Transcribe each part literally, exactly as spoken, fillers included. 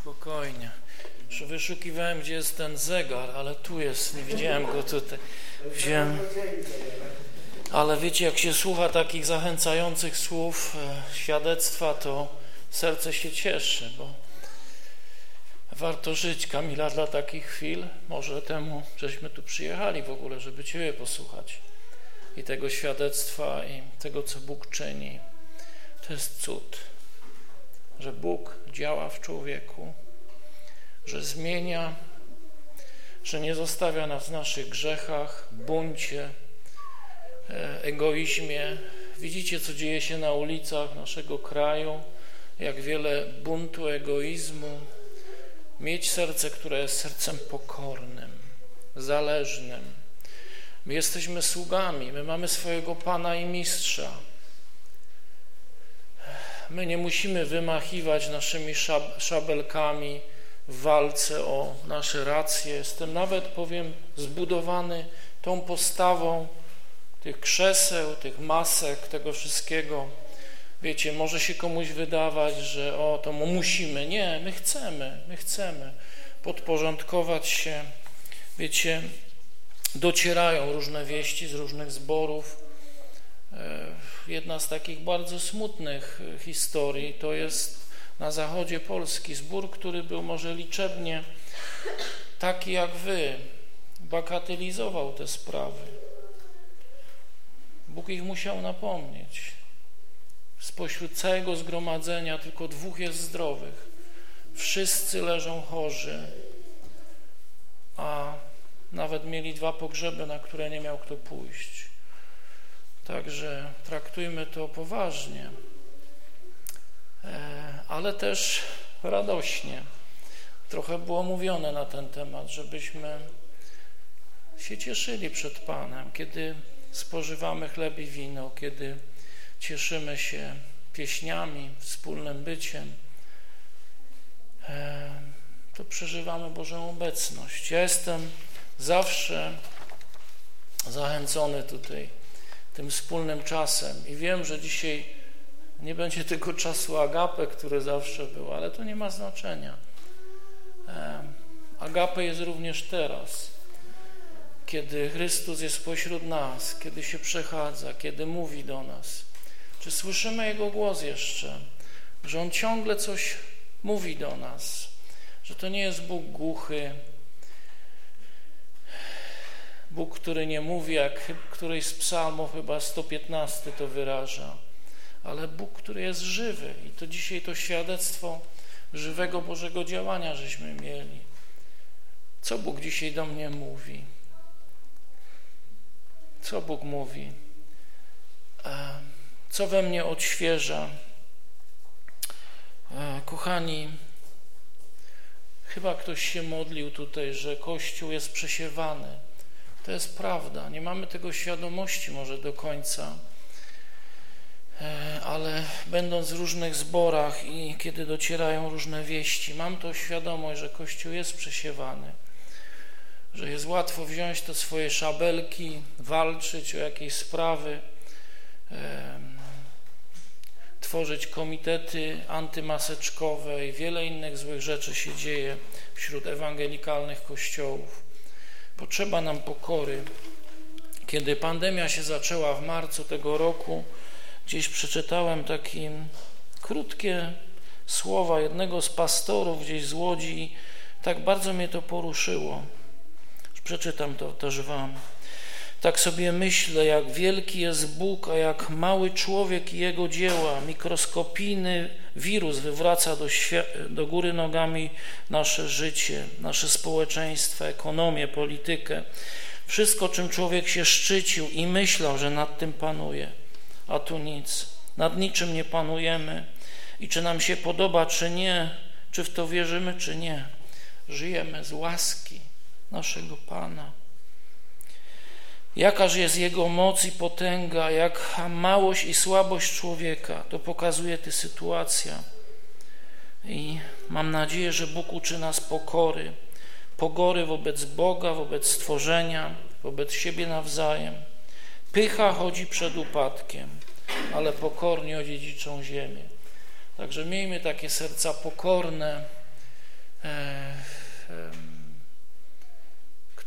Spokojnie. Już wyszukiwałem, gdzie jest ten zegar, ale tu jest, nie widziałem go tutaj. Wziąłem. Ale wiecie, jak się słucha takich zachęcających słów, e, świadectwa, to serce się cieszy, bo warto żyć, Kamila, dla takich chwil. Może temu, żeśmy tu przyjechali w ogóle, żeby Ciebie posłuchać. I tego świadectwa, i tego, co Bóg czyni. To jest cud, że Bóg działa w człowieku, że zmienia, że nie zostawia nas w naszych grzechach, buncie, egoizmie. Widzicie, co dzieje się na ulicach naszego kraju, jak wiele buntu, egoizmu. Mieć serce, które jest sercem pokornym, zależnym. My jesteśmy sługami, my mamy swojego Pana i Mistrza. My nie musimy wymachiwać naszymi szab- szabelkami w walce o nasze racje. Jestem nawet, powiem, zbudowany tą postawą tych krzeseł, tych masek, tego wszystkiego. Wiecie, może się komuś wydawać, że o, to musimy. Nie, my chcemy, my chcemy podporządkować się. Wiecie, docierają różne wieści z różnych zborów. Jedna z takich bardzo smutnych historii to jest na zachodzie Polski zbór, który był może liczebnie taki jak wy, bagatelizował te sprawy. Bóg ich musiał napomnieć. Spośród całego zgromadzenia tylko dwóch jest zdrowych. Wszyscy leżą chorzy, a nawet mieli dwa pogrzeby, na które nie miał kto pójść. Także traktujmy to poważnie, ale też radośnie. Trochę było mówione na ten temat, żebyśmy się cieszyli przed Panem, kiedy spożywamy chleb i wino, kiedy cieszymy się pieśniami, wspólnym byciem, to przeżywamy Bożą obecność. Ja jestem zawsze zachęcony tutaj tym wspólnym czasem i wiem, że dzisiaj nie będzie tego czasu agape, który zawsze był, ale to nie ma znaczenia. Agape jest również teraz, kiedy Chrystus jest pośród nas, kiedy się przechadza, kiedy mówi do nas. Czy słyszymy Jego głos jeszcze? Że On ciągle coś mówi do nas, że to nie jest Bóg głuchy, Bóg, który nie mówi, jak któryś z psalmów, chyba sto piętnaście to wyraża, ale Bóg, który jest żywy i to dzisiaj to świadectwo żywego Bożego działania żeśmy mieli. Co Bóg dzisiaj do mnie mówi? Co Bóg mówi? Co we mnie odświeża? Kochani, chyba ktoś się modlił tutaj, że Kościół jest przesiewany. To jest prawda. Nie mamy tego świadomości może do końca, ale będąc w różnych zborach i kiedy docierają różne wieści, mam tą świadomość, że Kościół jest przesiewany, że jest łatwo wziąć te swoje szabelki, walczyć o jakieś sprawy, e, tworzyć komitety antymaseczkowe i wiele innych złych rzeczy się dzieje wśród ewangelikalnych kościołów. Potrzeba nam pokory. Kiedy pandemia się zaczęła w marcu tego roku, gdzieś przeczytałem takie krótkie słowa jednego z pastorów gdzieś z Łodzi i tak bardzo mnie to poruszyło. Przeczytam to też wam. Tak sobie myślę, jak wielki jest Bóg, a jak mały człowiek i jego dzieła. Mikroskopijny wirus wywraca do, do góry nogami nasze życie, nasze społeczeństwo, ekonomię, politykę. Wszystko, czym człowiek się szczycił i myślał, że nad tym panuje. A tu nic. Nad niczym nie panujemy. I czy nam się podoba, czy nie, czy w to wierzymy, czy nie. Żyjemy z łaski naszego Pana. Jakaż jest Jego moc i potęga, jak małość i słabość człowieka, to pokazuje ta sytuacja. I mam nadzieję, że Bóg uczy nas pokory, pokory wobec Boga, wobec stworzenia, wobec siebie nawzajem. Pycha chodzi przed upadkiem, ale pokorni odziedziczą ziemię. Także miejmy takie serca pokorne,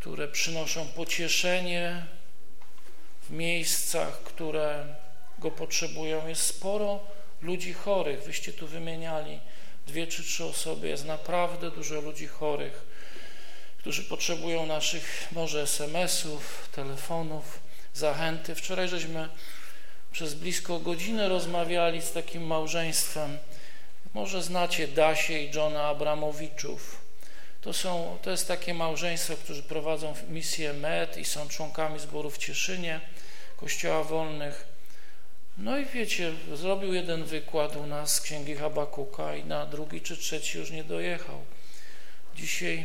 które przynoszą pocieszenie w miejscach, które go potrzebują. Jest sporo ludzi chorych. Wyście tu wymieniali dwie czy trzy osoby. Jest naprawdę dużo ludzi chorych, którzy potrzebują naszych może es em esów, telefonów, zachęty. Wczoraj żeśmy przez blisko godzinę rozmawiali z takim małżeństwem. Może znacie Dasię i Johna Abramowiczów. To, są, to jest takie małżeństwo, którzy prowadzą misję M E D i są członkami zboru w Cieszynie, Kościoła Wolnych. No i wiecie, zrobił jeden wykład u nas z Księgi Habakuka i na drugi czy trzeci już nie dojechał. Dzisiaj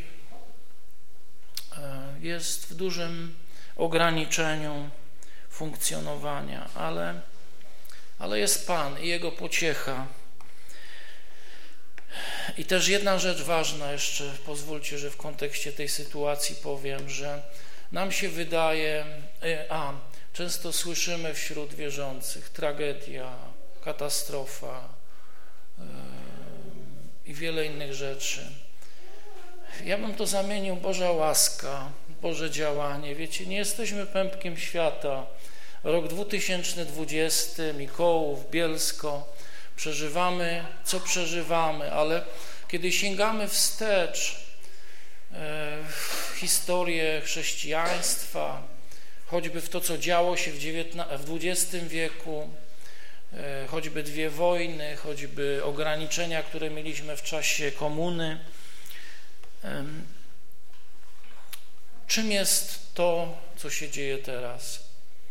jest w dużym ograniczeniu funkcjonowania, ale, ale jest Pan i Jego pociecha. I też jedna rzecz ważna jeszcze, pozwólcie, że w kontekście tej sytuacji powiem, że nam się wydaje, a często słyszymy wśród wierzących tragedia, katastrofa yy, i wiele innych rzeczy. Ja bym to zamienił Boża łaska, Boże działanie. Wiecie, nie jesteśmy pępkiem świata. Rok dwa tysiące dwudziesty, Mikołów, Bielsko, przeżywamy, co przeżywamy, ale kiedy sięgamy wstecz w historię chrześcijaństwa, choćby w to, co działo się w dwudziestym wieku, choćby dwie wojny, choćby ograniczenia, które mieliśmy w czasie komuny, czym jest to, co się dzieje teraz?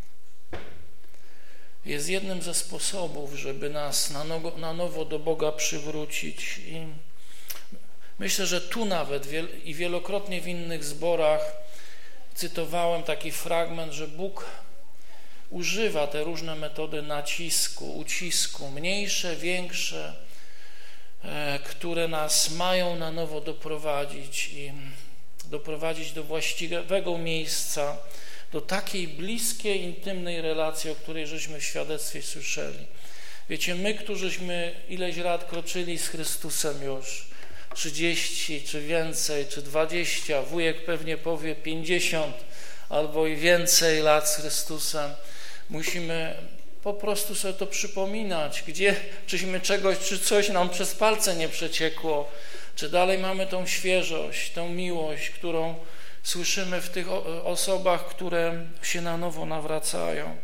Jest jednym ze sposobów, żeby nas na nowo, na nowo do Boga przywrócić. I myślę, że tu nawet wiel, i wielokrotnie w innych zborach cytowałem taki fragment, że Bóg używa te różne metody nacisku, ucisku, mniejsze, większe, e, które nas mają na nowo doprowadzić i doprowadzić do właściwego miejsca, do takiej bliskiej, intymnej relacji, o której żeśmy w świadectwie słyszeli. Wiecie, my, którzyśmy ileś lat kroczyli z Chrystusem już, trzydzieści czy więcej, czy dwadzieścia, wujek pewnie powie pięćdziesiąt albo i więcej lat z Chrystusem, musimy po prostu sobie to przypominać, gdzie, czyśmy czegoś, czy coś nam przez palce nie przeciekło, czy dalej mamy tą świeżość, tą miłość, którą słyszymy w tych osobach, które się na nowo nawracają.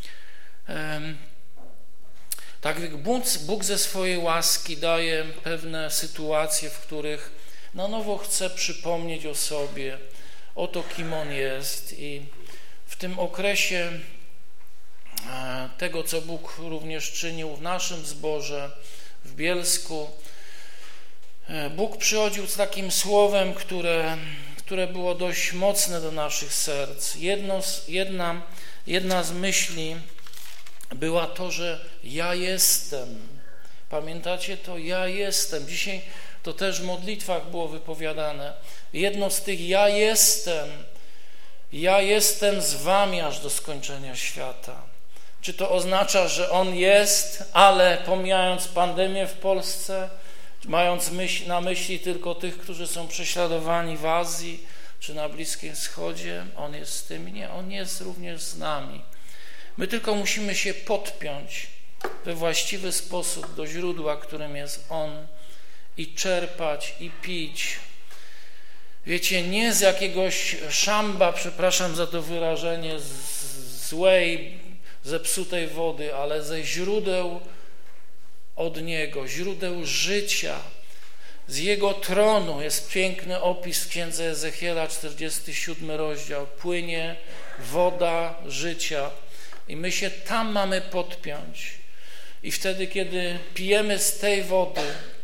Tak jak Bóg, Bóg ze swojej łaski daje pewne sytuacje, w których na nowo chce przypomnieć o sobie, o to, kim On jest. I w tym okresie tego, co Bóg również czynił w naszym zborze, w Bielsku, Bóg przychodził z takim słowem, które, które było dość mocne do naszych serc. Jedno, jedna, jedna z myśli była to, że ja jestem. Pamiętacie to? Ja jestem. Dzisiaj to też w modlitwach było wypowiadane. Jedno z tych ja jestem. Ja jestem z wami aż do skończenia świata. Czy to oznacza, że On jest, ale pomijając pandemię w Polsce, mając myśl, na myśli tylko tych, którzy są prześladowani w Azji czy na Bliskim Wschodzie, On jest z tym? Nie, On jest również z nami. My tylko musimy się podpiąć we właściwy sposób do źródła, którym jest On, i czerpać, i pić. Wiecie, nie z jakiegoś szamba, przepraszam za to wyrażenie, z złej, zepsutej wody, ale ze źródeł od Niego, źródeł życia. Z Jego tronu jest piękny opis w księdze Ezechiela, czterdziesty siódmy rozdział. Płynie woda życia i my się tam mamy podpiąć. I wtedy, kiedy pijemy z tej wody,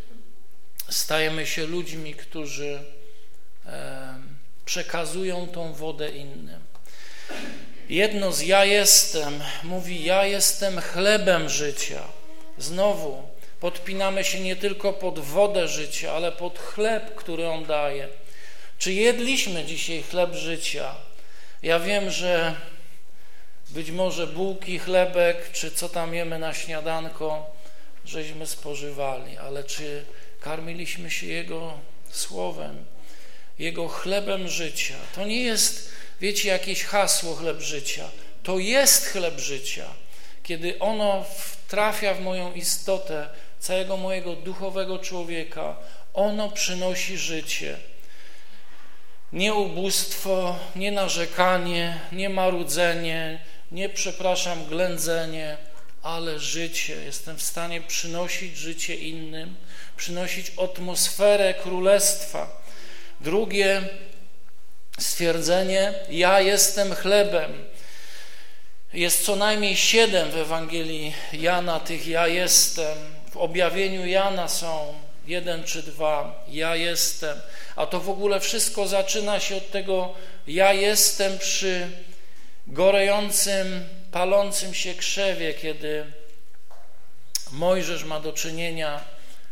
stajemy się ludźmi, którzy e, przekazują tą wodę innym. Jedno z ja jestem mówi, ja jestem chlebem życia. Znowu podpinamy się nie tylko pod wodę życia, ale pod chleb, który On daje. Czy jedliśmy dzisiaj chleb życia? Ja wiem, że być może bułki, chlebek, czy co tam jemy na śniadanko, żeśmy spożywali, ale czy karmiliśmy się Jego słowem? Jego chlebem życia. To nie jest, wiecie, jakieś hasło chleb życia. To jest chleb życia. Kiedy ono trafia w moją istotę, całego mojego duchowego człowieka, ono przynosi życie. Nie ubóstwo, nie narzekanie, nie marudzenie, nie, przepraszam, ględzenie, ale życie. Jestem w stanie przynosić życie innym, przynosić atmosferę królestwa. Drugie stwierdzenie, ja jestem chlebem. Jest co najmniej siedem w Ewangelii Jana tych ja jestem. W objawieniu Jana są jeden czy dwa, ja jestem. A to w ogóle wszystko zaczyna się od tego ja jestem przy gorejącym, palącym się krzewie, kiedy Mojżesz ma do czynienia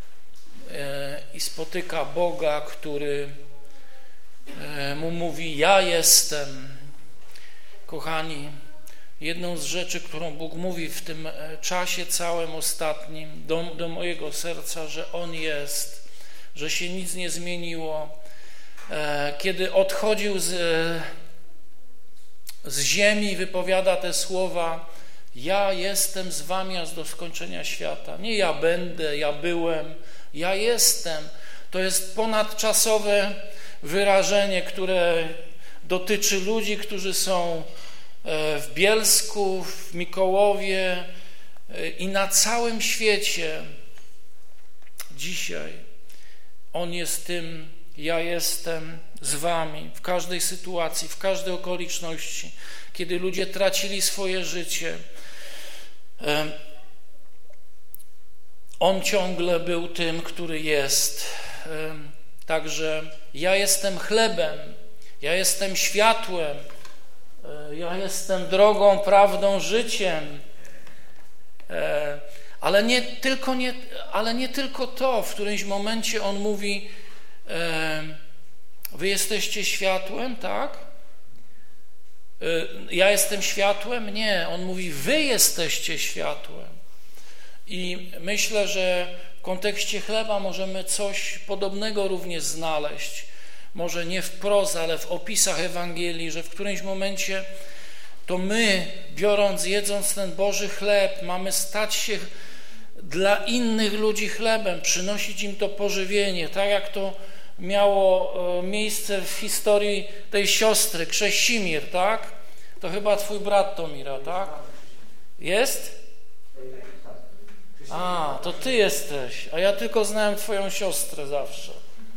i spotyka Boga, który mu mówi ja jestem. Kochani, jedną z rzeczy, którą Bóg mówi w tym czasie całym ostatnim do, do mojego serca, że On jest, że się nic nie zmieniło. Kiedy odchodził z, z ziemi, wypowiada te słowa, ja jestem z wami aż do skończenia świata. Nie ja będę, ja byłem, ja jestem. To jest ponadczasowe wyrażenie, które dotyczy ludzi, którzy są w Bielsku, w Mikołowie i na całym świecie. Dzisiaj On jest tym, ja jestem z wami w każdej sytuacji, w każdej okoliczności, kiedy ludzie tracili swoje życie. On ciągle był tym, który jest. Także ja jestem chlebem, ja jestem światłem, ja jestem drogą, prawdą, życiem. Ale nie tylko, nie, ale nie tylko to. W którymś momencie on mówi, wy jesteście światłem, tak? Ja jestem światłem? Nie. On mówi, wy jesteście światłem. I myślę, że w kontekście chleba możemy coś podobnego również znaleźć. Może nie wprost, ale w opisach Ewangelii, że w którymś momencie to my, biorąc, jedząc ten Boży chleb, mamy stać się dla innych ludzi chlebem, przynosić im to pożywienie, tak jak to miało miejsce w historii tej siostry, Krzesimir, tak? To chyba twój brat Tomira, tak? Jest? A, to ty jesteś, a ja tylko znałem twoją siostrę zawsze.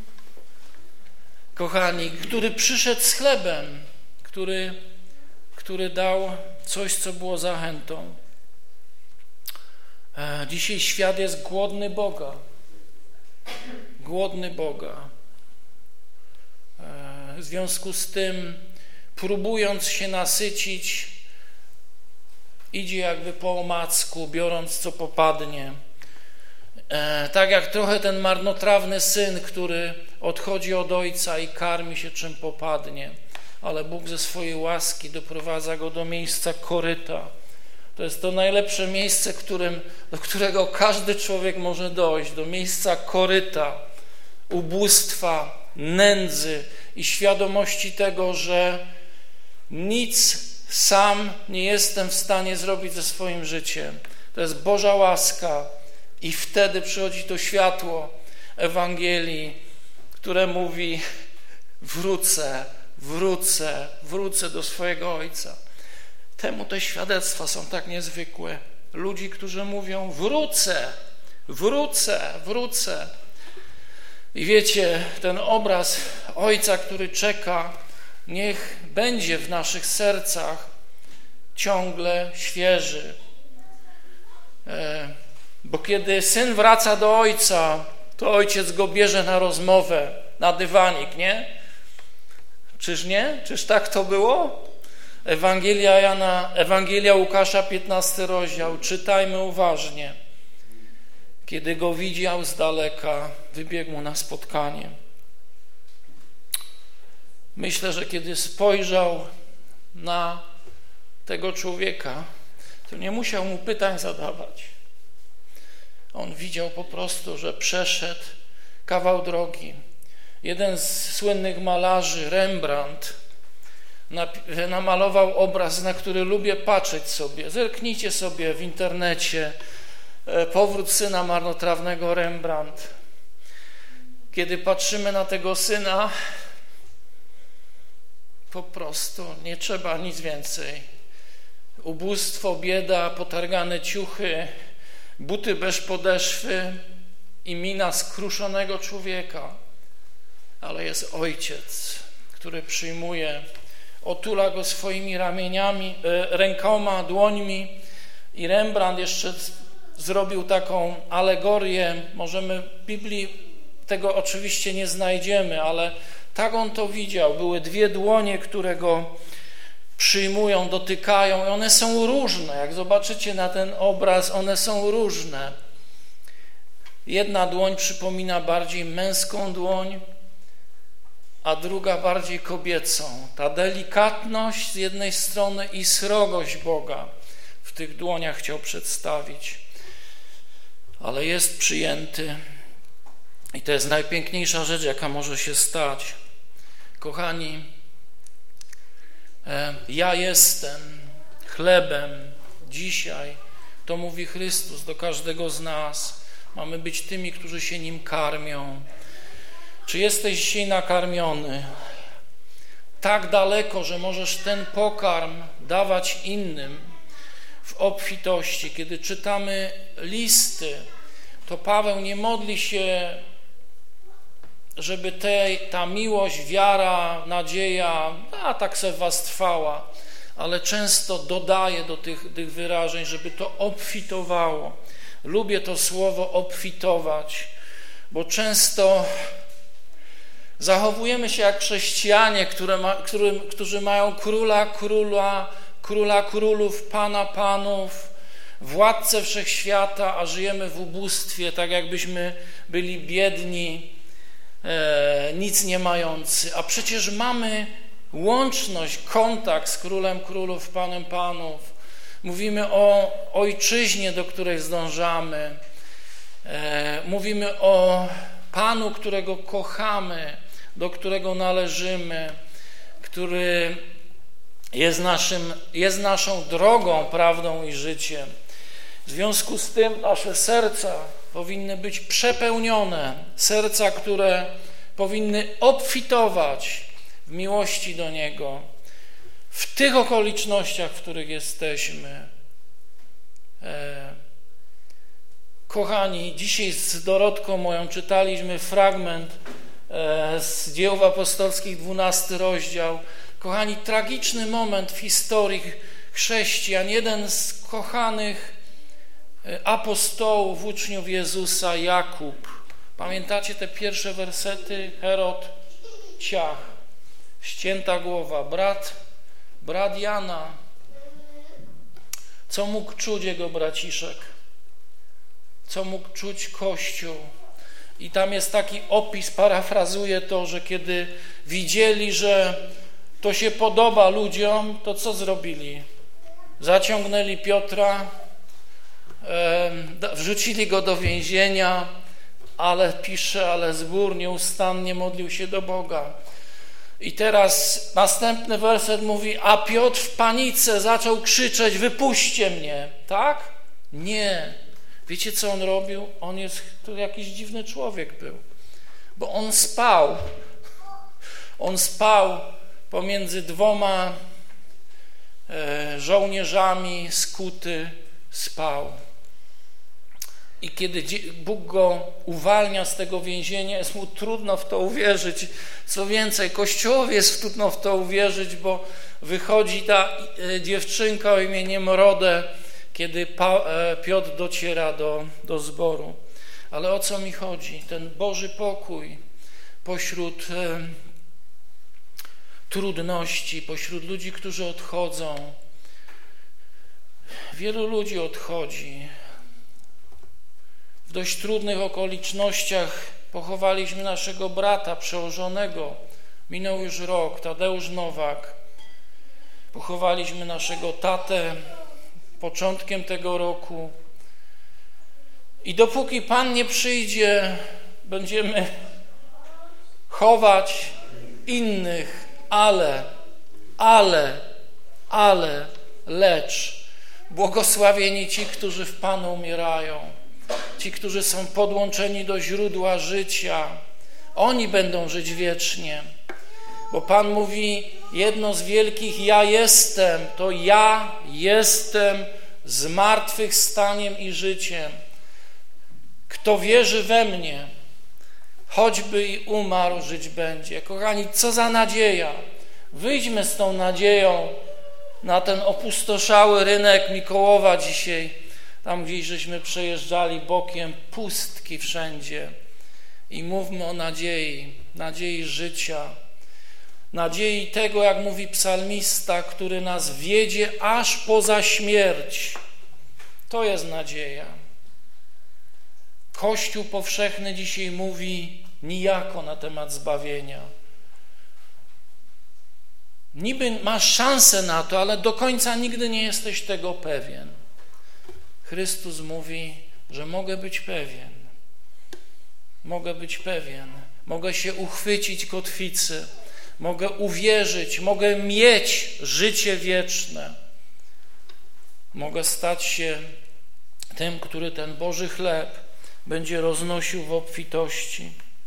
Kochani, który przyszedł z chlebem, który, który dał coś, co było zachętą. Dzisiaj świat jest głodny Boga. Głodny Boga. W związku z tym, próbując się nasycić, idzie jakby po omacku, biorąc co popadnie. Tak jak trochę ten marnotrawny syn, który odchodzi od ojca i karmi się czym popadnie, ale Bóg ze swojej łaski doprowadza go do miejsca koryta. To jest to najlepsze miejsce, którym, do którego każdy człowiek może dojść, do miejsca koryta, ubóstwa, nędzy i świadomości tego, że nic sam nie jestem w stanie zrobić ze swoim życiem. To jest Boża łaska i wtedy przychodzi to światło Ewangelii, które mówi wrócę, wrócę, wrócę do swojego Ojca. Temu te świadectwa są tak niezwykłe. Ludzi, którzy mówią wrócę, wrócę, wrócę. I wiecie, ten obraz Ojca, który czeka, niech będzie w naszych sercach ciągle świeży. Bo kiedy syn wraca do ojca, to ojciec go bierze na rozmowę, na dywanik, nie? Czyż nie? Czyż tak to było? Ewangelia Jana, Ewangelia Łukasza, piętnasty rozdział. Czytajmy uważnie. Kiedy go widział z daleka, wybiegł mu na spotkanie. Myślę, że kiedy spojrzał na tego człowieka, to nie musiał mu pytań zadawać. On widział po prostu, że przeszedł kawał drogi Jeden z słynnych malarzy, Rembrandt, namalował obraz, na który lubię patrzeć sobie. Zerknijcie sobie w internecie Powrót syna marnotrawnego, Rembrandt. Kiedy patrzymy na tego syna, po prostu nie trzeba nic więcej. Ubóstwo, bieda, potargane ciuchy, buty bez podeszwy i mina skruszonego człowieka. Ale jest ojciec, który przyjmuje, otula go swoimi ramieniami, rękoma, dłońmi i Rembrandt jeszcze zrobił taką alegorię. Możemy w Biblii tego oczywiście nie znajdziemy, ale tak on to widział. Były dwie dłonie, które go przyjmują, dotykają i one są różne. Jak zobaczycie na ten obraz, one są różne. Jedna dłoń przypomina bardziej męską dłoń, a druga bardziej kobiecą. Ta delikatność z jednej strony i srogość Boga w tych dłoniach chciał przedstawić. Ale jest przyjęty i to jest najpiękniejsza rzecz, jaka może się stać. Kochani, ja jestem chlebem dzisiaj, to mówi Chrystus do każdego z nas. Mamy być tymi, którzy się Nim karmią. Czy jesteś dzisiaj nakarmiony tak daleko, że możesz ten pokarm dawać innym w obfitości? Kiedy czytamy listy, to Paweł nie modli się, żeby te, ta miłość, wiara, nadzieja, a tak se w was trwała, ale często dodaje do tych, tych wyrażeń, żeby to obfitowało. Lubię to słowo obfitować, bo często zachowujemy się jak chrześcijanie, które ma, którym, którzy mają króla, króla, króla królów, pana panów, władcę wszechświata, a żyjemy w ubóstwie, tak jakbyśmy byli biedni, e, nic nie mający. A przecież mamy łączność, kontakt z królem królów, panem panów. Mówimy o ojczyźnie, do której zdążamy. E, mówimy o Panu, którego kochamy, do którego należymy, który jest, naszym, jest naszą drogą, prawdą i życiem. W związku z tym nasze serca powinny być przepełnione, serca, które powinny obfitować w miłości do Niego, w tych okolicznościach, w których jesteśmy. E, kochani, dzisiaj z Dorotką moją czytaliśmy fragment e, z Dzieł Apostolskich, dwunasty rozdział. Kochani, tragiczny moment w historii chrześcijan. Jeden z kochanych apostołów, uczniów Jezusa, Jakub. Pamiętacie te pierwsze wersety? Herod, ciach, ścięta głowa, brat, brat Jana. Co mógł czuć jego braciszek? Co mógł czuć Kościół? I tam jest taki opis, parafrazuję to, że kiedy widzieli, że to się podoba ludziom, to co zrobili? Zaciągnęli Piotra, wrzucili go do więzienia, ale pisze, ale zbór nieustannie modlił się do Boga. I teraz następny werset mówi, a Piotr w panice zaczął krzyczeć, wypuśćcie mnie, tak? Nie. Wiecie, co on robił? On jest, to jakiś dziwny człowiek był, bo on spał. On spał pomiędzy dwoma e, żołnierzami, skuty, spał. I kiedy Bóg go uwalnia z tego więzienia, jest mu trudno w to uwierzyć. Co więcej, Kościołowi jest trudno w to uwierzyć, bo wychodzi ta dziewczynka o imieniu Mrodę, kiedy Piotr dociera do, do zboru. Ale o co mi chodzi? Ten Boży pokój pośród e, trudności, pośród ludzi, którzy odchodzą. Wielu ludzi odchodzi. W dość trudnych okolicznościach pochowaliśmy naszego brata przełożonego. Minął już rok, Tadeusz Nowak. Pochowaliśmy naszego tatę początkiem tego roku. I dopóki Pan nie przyjdzie, będziemy chować innych, ale, ale, ale, lecz błogosławieni ci, którzy w Panu umierają, ci, którzy są podłączeni do źródła życia. Oni będą żyć wiecznie, bo Pan mówi jedno z wielkich ja jestem, to ja jestem zmartwychwstaniem i życiem. Kto wierzy we mnie, choćby i umarł, żyć będzie. Kochani, co za nadzieja. Wyjdźmy z tą nadzieją na ten opustoszały rynek Mikołowa dzisiaj. Tam gdzieś żeśmy przejeżdżali bokiem, pustki wszędzie. I mówmy o nadziei, nadziei życia, nadziei tego, jak mówi psalmista, który nas wiedzie aż poza śmierć. To jest nadzieja. Kościół powszechny dzisiaj mówi nijako na temat zbawienia. Niby masz szansę na to, ale do końca nigdy nie jesteś tego pewien. Chrystus mówi, że mogę być pewien. Mogę być pewien. Mogę się uchwycić kotwicy. Mogę uwierzyć. Mogę mieć życie wieczne. Mogę stać się tym, który ten Boży chleb będzie roznosił w obfitości.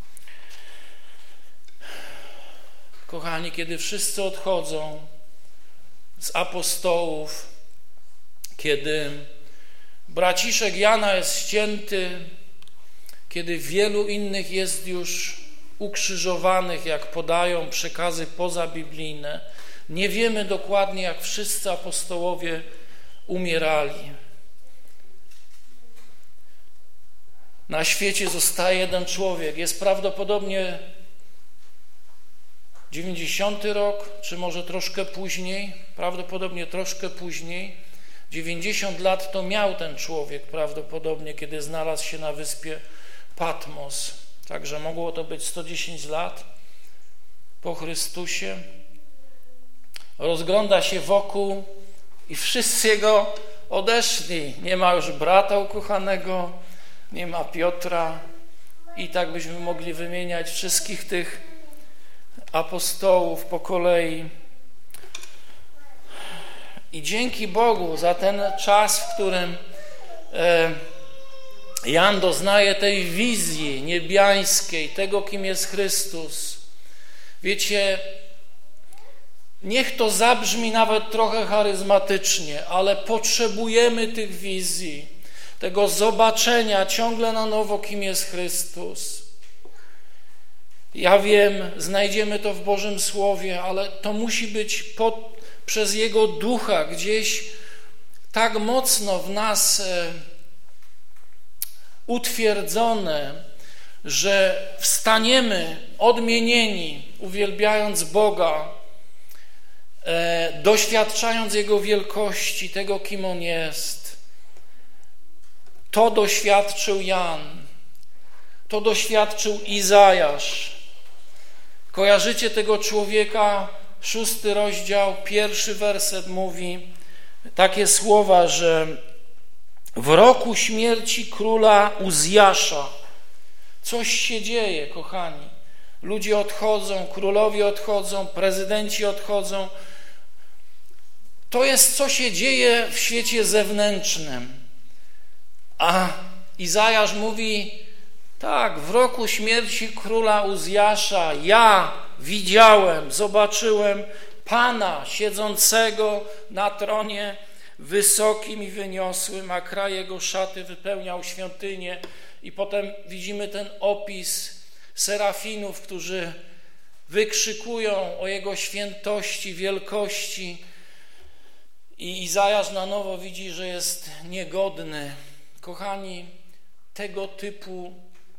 Kochani, kiedy wszyscy odchodzą z apostołów, kiedy braciszek Jana jest ścięty, kiedy wielu innych jest już ukrzyżowanych, jak podają przekazy pozabiblijne, nie wiemy dokładnie, jak wszyscy apostołowie umierali. Na świecie zostaje jeden człowiek. Jest prawdopodobnie dziewięćdziesiąty rok, czy może troszkę później, prawdopodobnie troszkę później. dziewięćdziesiąt lat to miał ten człowiek prawdopodobnie, kiedy znalazł się na wyspie Patmos. Także mogło to być sto dziesięć lat po Chrystusie. Rozgląda się wokół i wszyscy jego odeszli. Nie ma już brata ukochanego, nie ma Piotra i tak byśmy mogli wymieniać wszystkich tych apostołów po kolei. I dzięki Bogu za ten czas, w którym e, Jan doznaje tej wizji niebiańskiej, tego, kim jest Chrystus. Wiecie, niech to zabrzmi nawet trochę charyzmatycznie, ale potrzebujemy tych wizji, tego zobaczenia ciągle na nowo, kim jest Chrystus. Ja wiem, znajdziemy to w Bożym Słowie, ale to musi być pod, przez Jego Ducha gdzieś tak mocno w nas e, utwierdzone, że wstaniemy odmienieni, uwielbiając Boga, e, doświadczając Jego wielkości, tego, kim On jest. To doświadczył Jan, to doświadczył Izajasz. Kojarzycie tego człowieka? Szósty rozdział, pierwszy werset mówi takie słowa, że w roku śmierci króla Uzjasza coś się dzieje, kochani. Ludzie odchodzą, królowie odchodzą, prezydenci odchodzą. To jest, co się dzieje w świecie zewnętrznym. A Izajasz mówi, tak, w roku śmierci króla Uzjasza ja widziałem, zobaczyłem Pana siedzącego na tronie wysokim i wyniosłym, a kraj jego szaty wypełniał świątynię. I potem widzimy ten opis serafinów, którzy wykrzykują o jego świętości, wielkości. I Izajasz na nowo widzi, że jest niegodny. Kochani, tego typu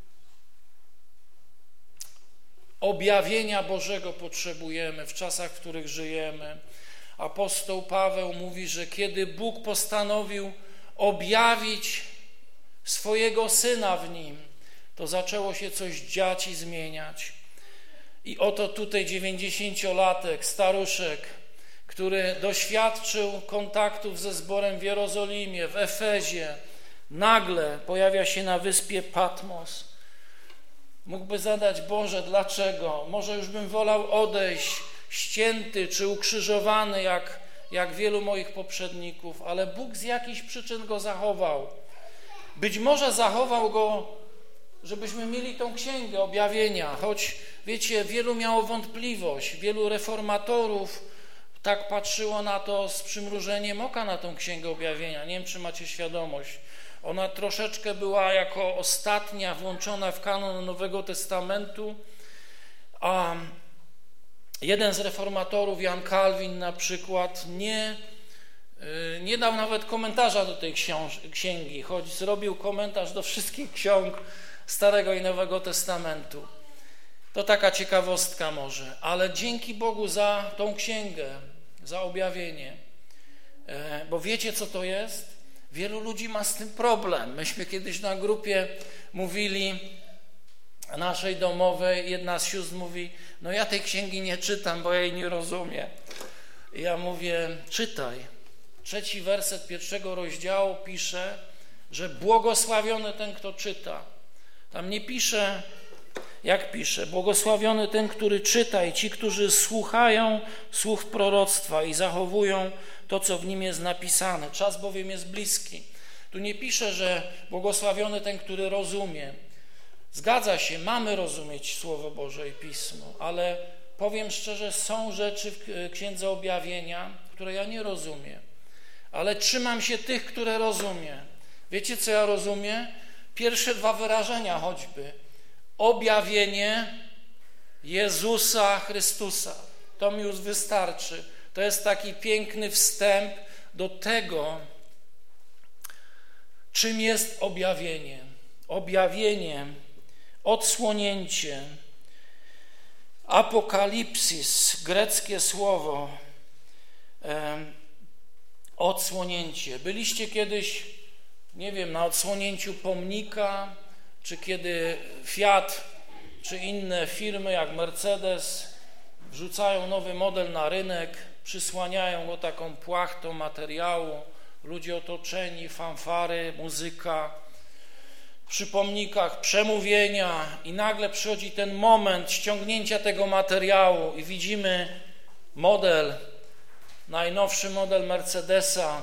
objawienia Bożego potrzebujemy w czasach, w których żyjemy. Apostoł Paweł mówi, że kiedy Bóg postanowił objawić swojego Syna w nim, to zaczęło się coś dziać i zmieniać. I oto tutaj dziewięćdziesięciolatek, staruszek, który doświadczył kontaktów ze zborem w Jerozolimie, w Efezie, nagle pojawia się na wyspie Patmos. mógłby zadać: Boże, dlaczego? Może już bym wolał odejść ścięty czy ukrzyżowany jak, jak wielu moich poprzedników, ale Bóg z jakichś przyczyn go zachował. Być może zachował go, żebyśmy mieli tą księgę objawienia, choć wiecie, wielu miało wątpliwość, wielu reformatorów tak patrzyło na to z przymrużeniem oka, na tą księgę objawienia. Nie wiem, czy macie świadomość. Ona troszeczkę była jako ostatnia włączona w kanon Nowego Testamentu, a jeden z reformatorów, Jan Kalwin na przykład, nie, nie dał nawet komentarza do tej książ- księgi, choć zrobił komentarz do wszystkich ksiąg Starego i Nowego Testamentu. To taka ciekawostka może, ale dzięki Bogu za tą księgę, za objawienie, bo wiecie, co to jest? Wielu ludzi ma z tym problem. Myśmy kiedyś na grupie mówili, naszej domowej, jedna z sióstr mówi: no ja tej księgi nie czytam, bo ja jej nie rozumiem. I ja mówię: czytaj. Trzeci werset pierwszego rozdziału pisze, że błogosławiony ten, kto czyta. Tam nie pisze, jak pisze: błogosławiony ten, który czyta, i ci, którzy słuchają słów proroctwa i zachowują to, co w nim jest napisane. Czas bowiem jest bliski. Tu nie pisze, że błogosławiony ten, który rozumie. Zgadza się, mamy rozumieć Słowo Boże i Pismo, ale powiem szczerze, są rzeczy w Księdze Objawienia, które ja nie rozumiem, ale trzymam się tych, które rozumiem. Wiecie, co ja rozumiem? Pierwsze dwa wyrażenia choćby. Objawienie Jezusa Chrystusa. To mi już wystarczy. To jest taki piękny wstęp do tego, czym jest objawienie. Objawienie, odsłonięcie, apokalipsis, greckie słowo, e, odsłonięcie. Byliście kiedyś, nie wiem, na odsłonięciu pomnika, czy kiedy Fiat, czy inne firmy jak Mercedes wrzucają nowy model na rynek, przysłaniają go taką płachtą materiału, ludzie otoczeni, fanfary, muzyka, przy pomnikach przemówienia i nagle przychodzi ten moment ściągnięcia tego materiału i widzimy model, najnowszy model Mercedesa,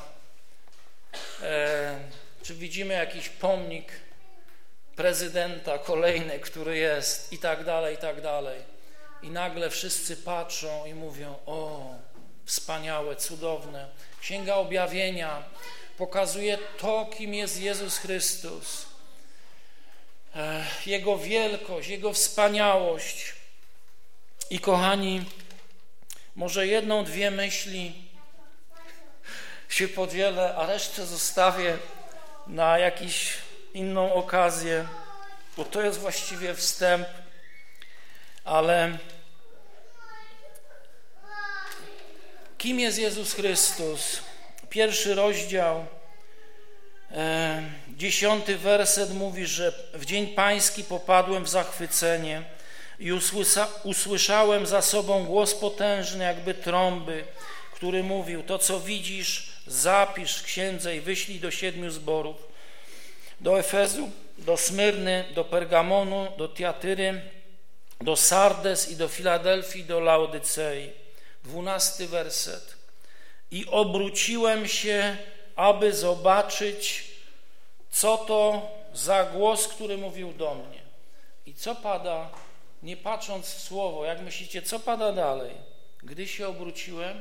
e, czy widzimy jakiś pomnik prezydenta kolejny, który jest i tak dalej, i tak dalej. I nagle wszyscy patrzą i mówią: o, wspaniałe, cudowne. Księga Objawienia pokazuje to, kim jest Jezus Chrystus. Jego wielkość, Jego wspaniałość. I kochani, może jedną, dwie myśli się podzielę, a resztę zostawię na jakąś inną okazję, bo to jest właściwie wstęp, ale kim jest Jezus Chrystus? Pierwszy rozdział, e, dziesiąty werset mówi, że w dzień pański popadłem w zachwycenie i usłysza, usłyszałem za sobą głos potężny jakby trąby, który mówił: to, co widzisz, zapisz w księdze i wyślij do siedmiu zborów: do Efezu, do Smyrny, do Pergamonu, do Tiatyry, do Sardes i do Filadelfii, do Laodycei. Dwunasty werset. I obróciłem się, aby zobaczyć, co to za głos, który mówił do mnie. I co pada, nie patrząc w słowo, jak myślicie, co pada dalej? Gdy się obróciłem,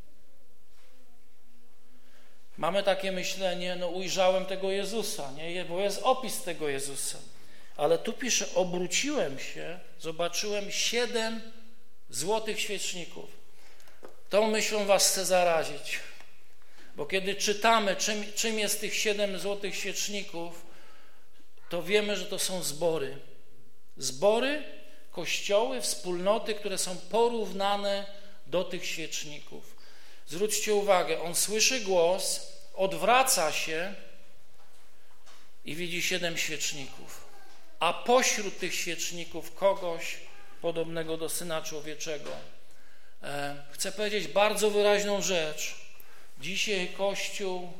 mamy takie myślenie: no ujrzałem tego Jezusa, nie? Bo jest opis tego Jezusa. Ale tu pisze: obróciłem się, zobaczyłem siedem złotych świeczników. Tą myślą was chcę zarazić, bo kiedy czytamy, czym, czym jest tych siedem złotych świeczników, to wiemy, że to są zbory. Zbory, kościoły, wspólnoty, które są porównane do tych świeczników. Zwróćcie uwagę, on słyszy głos, odwraca się i widzi siedem świeczników, a pośród tych świeczników kogoś podobnego do Syna Człowieczego. Chcę powiedzieć bardzo wyraźną rzecz. Dzisiaj Kościół,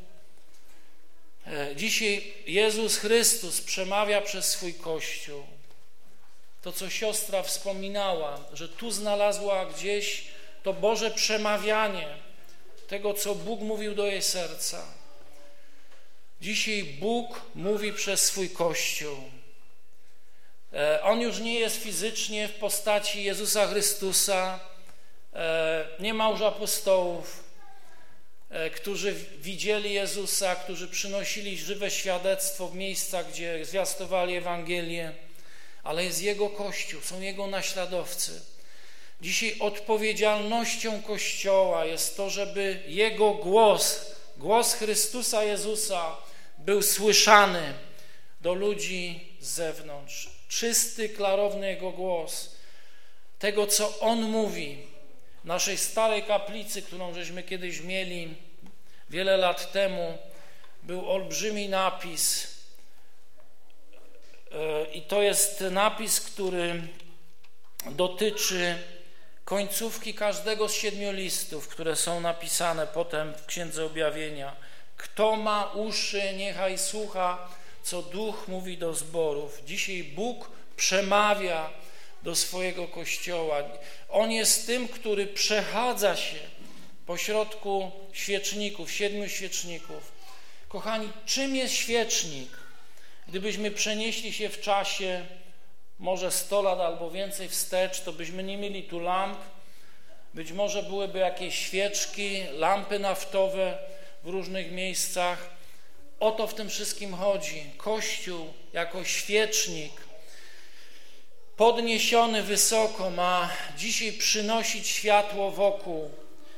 dzisiaj Jezus Chrystus przemawia przez swój Kościół to co siostra wspominała, że tu znalazła gdzieś to Boże przemawianie tego, co Bóg mówił do jej serca. Dzisiaj Bóg mówi przez swój Kościół. On już nie jest fizycznie w postaci Jezusa Chrystusa. Nie ma już apostołów, którzy widzieli Jezusa, którzy przynosili żywe świadectwo w miejscach, gdzie zwiastowali Ewangelię, ale jest Jego Kościół, są Jego naśladowcy. Dzisiaj odpowiedzialnością Kościoła jest to, żeby Jego głos, głos Chrystusa Jezusa był słyszany do ludzi z zewnątrz. Czysty, klarowny Jego głos, tego, co On mówi. W naszej starej kaplicy, którą żeśmy kiedyś mieli wiele lat temu, był olbrzymi napis i to jest napis, który dotyczy końcówki każdego z siedmiu listów, które są napisane potem w Księdze Objawienia. Kto ma uszy, niechaj słucha, co Duch mówi do zborów. Dzisiaj Bóg przemawia do swojego Kościoła. On jest tym, który przechadza się pośrodku świeczników, siedmiu świeczników. Kochani, czym jest świecznik? Gdybyśmy przenieśli się w czasie może sto lat albo więcej wstecz, to byśmy nie mieli tu lamp. Być może byłyby jakieś świeczki, lampy naftowe w różnych miejscach. O to w tym wszystkim chodzi. Kościół jako świecznik podniesiony wysoko ma dzisiaj przynosić światło wokół.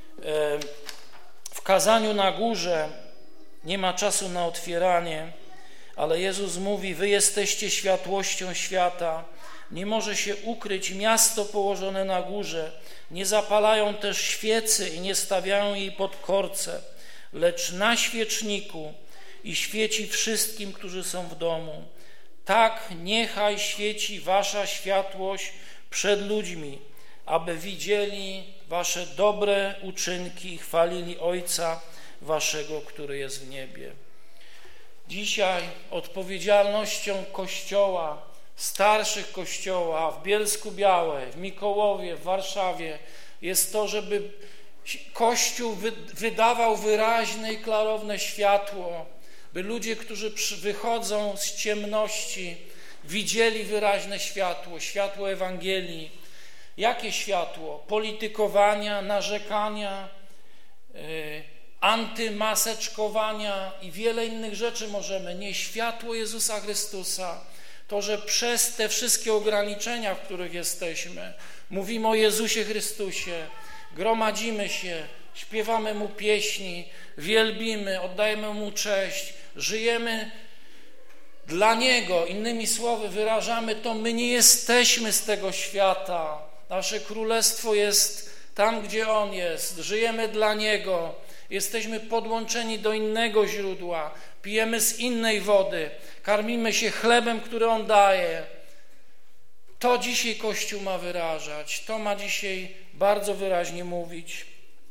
W kazaniu na górze nie ma czasu na otwieranie, ale Jezus mówi: wy jesteście światłością świata. Nie może się ukryć miasto położone na górze. Nie zapalają też świecy i nie stawiają jej pod korce, lecz na świeczniku i świeci wszystkim, którzy są w domu. Tak niechaj świeci wasza światłość przed ludźmi, aby widzieli wasze dobre uczynki i chwalili Ojca waszego, który jest w niebie. Dzisiaj odpowiedzialnością Kościoła, starszych Kościoła w Bielsku-Białej, w Mikołowie, w Warszawie jest to, żeby Kościół wydawał wyraźne i klarowne światło, by ludzie, którzy wychodzą z ciemności, widzieli wyraźne światło, światło Ewangelii. Jakie światło? Politykowania, narzekania, yy, antymaseczkowania i wiele innych rzeczy możemy. Nie, światło Jezusa Chrystusa. To, że przez te wszystkie ograniczenia, w których jesteśmy, mówimy o Jezusie Chrystusie, gromadzimy się, śpiewamy Mu pieśni, wielbimy, oddajemy Mu cześć, żyjemy dla Niego. Innymi słowy wyrażamy to, my nie jesteśmy z tego świata. Nasze królestwo jest tam, gdzie On jest. Żyjemy dla Niego. Jesteśmy podłączeni do innego źródła. Pijemy z innej wody. Karmimy się chlebem, który On daje. To dzisiaj Kościół ma wyrażać. To ma dzisiaj bardzo wyraźnie mówić.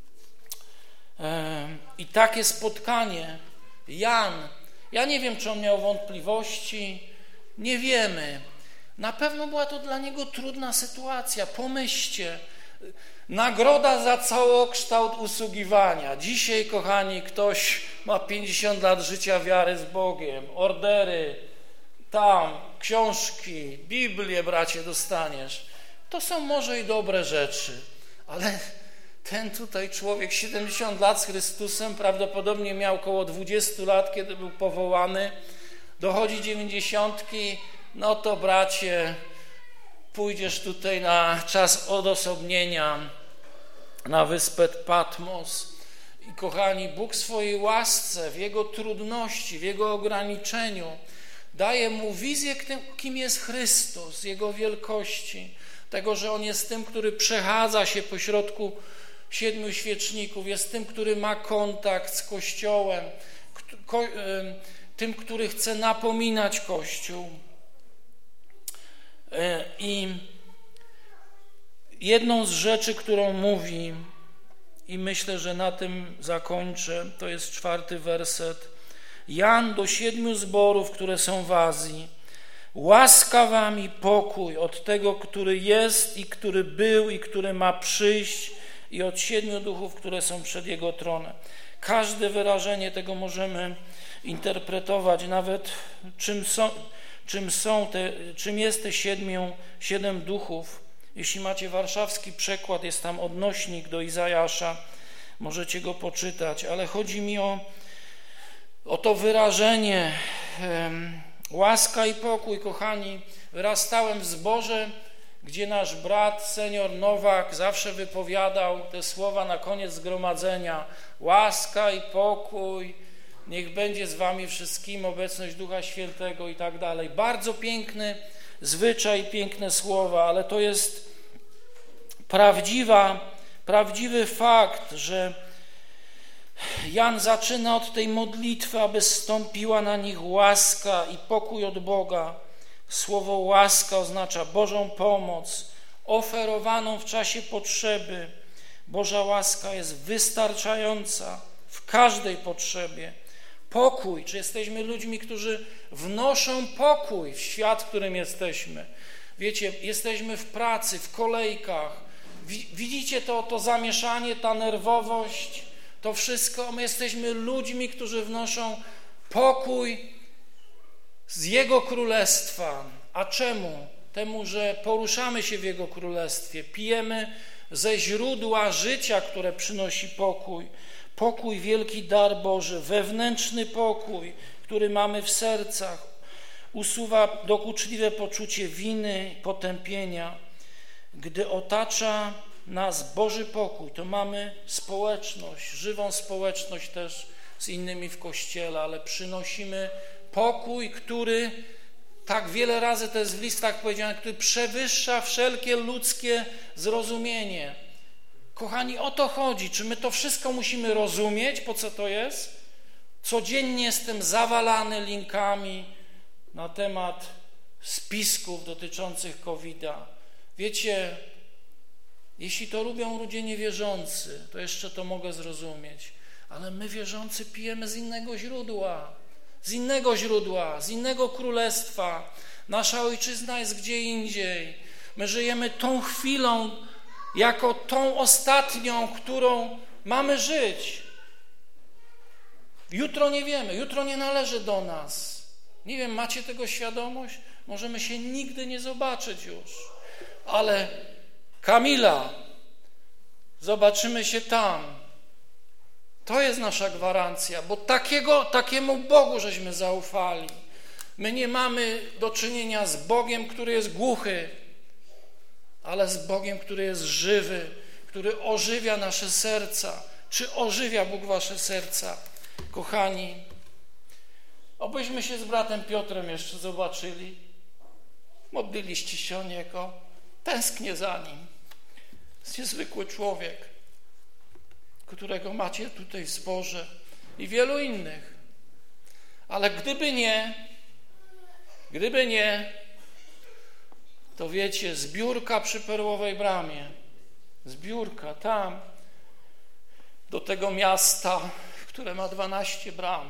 I takie spotkanie. Jan, ja nie wiem, czy on miał wątpliwości. Nie wiemy. Na pewno była to dla niego trudna sytuacja. Pomyślcie. Nagroda za całokształt usługiwania. Dzisiaj, kochani, ktoś ma pięćdziesiąt lat życia wiary z Bogiem, ordery, tam, książki, Biblię, bracie, dostaniesz. To są może i dobre rzeczy, ale ten tutaj człowiek, siedemdziesiąt lat z Chrystusem, prawdopodobnie miał około dwadzieścia lat, kiedy był powołany, dochodzi dziewięćdziesiątki, no to bracie, pójdziesz tutaj na czas odosobnienia na wyspę Patmos. I kochani, Bóg w swojej łasce, w Jego trudności, w Jego ograniczeniu daje mu wizję, kim jest Chrystus, Jego wielkości, tego, że On jest tym, który przechadza się pośrodku siedmiu świeczników, jest tym, który ma kontakt z Kościołem, tym, który chce napominać Kościół. I jedną z rzeczy, którą mówi, i myślę, że na tym zakończę, to jest czwarty werset. Jan do siedmiu zborów, które są w Azji. Łaska wam i pokój od tego, który jest i który był i który ma przyjść, i od siedmiu duchów, które są przed Jego tronem. Każde wyrażenie tego możemy interpretować, nawet czym są, czym są te, czym jest te siedmiu, siedem duchów. Jeśli macie warszawski przekład, jest tam odnośnik do Izajasza, możecie go poczytać, ale chodzi mi o, o to wyrażenie um, łaska i pokój, kochani. Wyrastałem w zborze, gdzie nasz brat, senior Nowak, zawsze wypowiadał te słowa na koniec zgromadzenia: łaska i pokój, niech będzie z wami wszystkim, obecność Ducha Świętego i tak dalej. Bardzo piękny zwyczaj, piękne słowa, ale to jest prawdziwa, prawdziwy fakt, że Jan zaczyna od tej modlitwy, aby zstąpiła na nich łaska i pokój od Boga. Słowo łaska oznacza Bożą pomoc, oferowaną w czasie potrzeby. Boża łaska jest wystarczająca w każdej potrzebie. Pokój, czy jesteśmy ludźmi, którzy wnoszą pokój w świat, w którym jesteśmy. Wiecie, jesteśmy w pracy, w kolejkach. Widzicie to, to zamieszanie, ta nerwowość, to wszystko. My jesteśmy ludźmi, którzy wnoszą pokój z Jego Królestwa. A czemu? Temu, że poruszamy się w Jego Królestwie, pijemy ze źródła życia, które przynosi pokój. Pokój, wielki dar Boży, wewnętrzny pokój, który mamy w sercach, usuwa dokuczliwe poczucie winy, potępienia. Gdy otacza nas Boży pokój, to mamy społeczność, żywą społeczność też z innymi w Kościele, ale przynosimy pokój, który, tak wiele razy to jest w listach powiedziane, który przewyższa wszelkie ludzkie zrozumienie. Kochani, o to chodzi. Czy my to wszystko musimy rozumieć, po co to jest? Codziennie jestem zawalany linkami na temat spisków dotyczących kowida. Wiecie, jeśli to lubią ludzie niewierzący, to jeszcze to mogę zrozumieć, ale my wierzący pijemy z innego źródła, z innego źródła, z innego królestwa. Nasza ojczyzna jest gdzie indziej. My żyjemy tą chwilą jako tą ostatnią, którą mamy żyć. Jutro nie wiemy, jutro nie należy do nas. Nie wiem, macie tego świadomość? Możemy się nigdy nie zobaczyć już. Ale Kamila, zobaczymy się tam. To jest nasza gwarancja, bo takiego, takiemu Bogu żeśmy zaufali. My nie mamy do czynienia z Bogiem, który jest głuchy, ale z Bogiem, który jest żywy, który ożywia nasze serca. Czy ożywia Bóg wasze serca? Kochani, obyśmy się z bratem Piotrem jeszcze zobaczyli. Modliliście się o niego. Tęsknię za nim. Jest niezwykły człowiek, którego macie tutaj w zborze i wielu innych. Ale gdyby nie, gdyby nie, to wiecie, zbiórka przy Perłowej Bramie, zbiórka tam, do tego miasta, które ma dwanaście bram.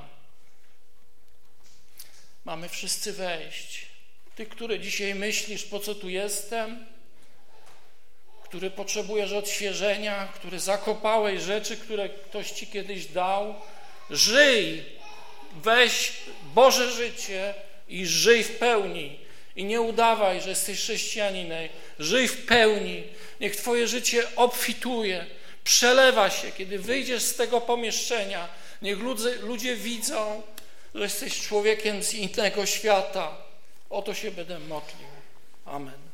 Mamy wszyscy wejść. Ty, który dzisiaj myślisz, po co tu jestem, który potrzebujesz odświeżenia, który zakopałeś rzeczy, które ktoś ci kiedyś dał, żyj, weź Boże życie i żyj w pełni. I nie udawaj, że jesteś chrześcijaninem. Żyj w pełni. Niech twoje życie obfituje, przelewa się. Kiedy wyjdziesz z tego pomieszczenia, niech ludzie, ludzie widzą, że jesteś człowiekiem z innego świata. O to się będę modlił. Amen.